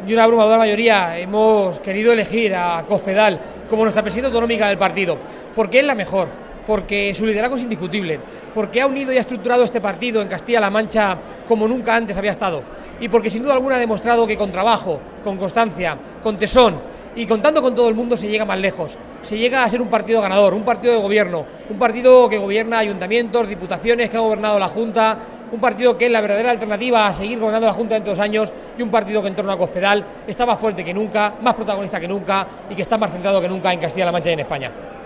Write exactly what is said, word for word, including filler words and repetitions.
y una abrumadora mayoría hemos querido elegir a Cospedal como nuestra presidenta autonómica del partido, porque es la mejor, porque su liderazgo es indiscutible, porque ha unido y ha estructurado este partido en Castilla-La Mancha como nunca antes había estado, y porque sin duda alguna ha demostrado que con trabajo, con constancia, con tesón y contando con todo el mundo se llega más lejos, se llega a ser un partido ganador, un partido de gobierno, un partido que gobierna ayuntamientos, diputaciones, que ha gobernado la Junta, un partido que es la verdadera alternativa a seguir gobernando la Junta dentro de dos años, y un partido que en torno a Cospedal está más fuerte que nunca, más protagonista que nunca y que está más centrado que nunca en Castilla-La Mancha y en España.